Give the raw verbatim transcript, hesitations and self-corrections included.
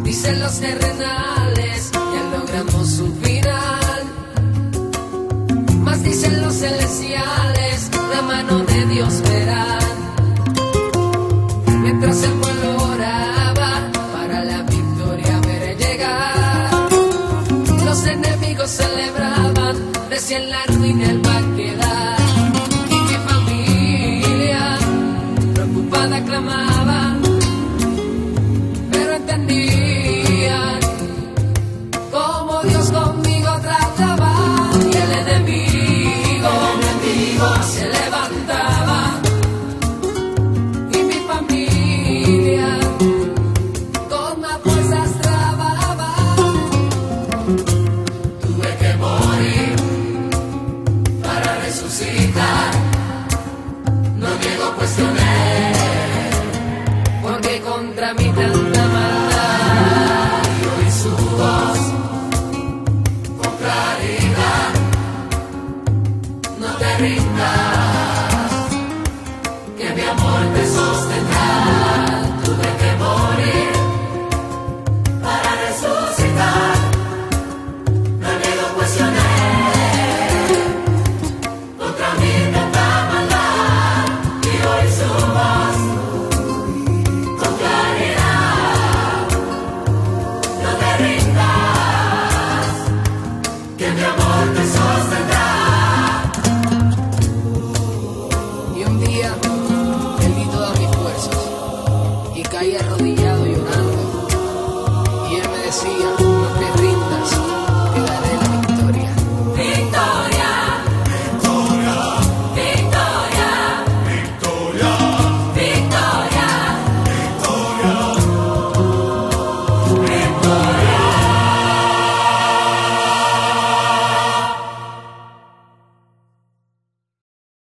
Dicen los terrenales, ya logramos su final. Más dicen los celestiales, la mano de Dios verán. Mientras el pueblo oraba para la victoria ver llegar, los enemigos celebraban, decían la ruina él va a quedar. Y mi familia preocupada clamaba, pero entendían cómo Dios conmigo trataba. Y el enemigo, el enemigo se levantaba, y mi familia con más fuerzas trababa. Tuve que morir para resucitar, no niego, cuestioné, porque contra mí tanta maldad. Y oí su voz con claridad, no te rindas.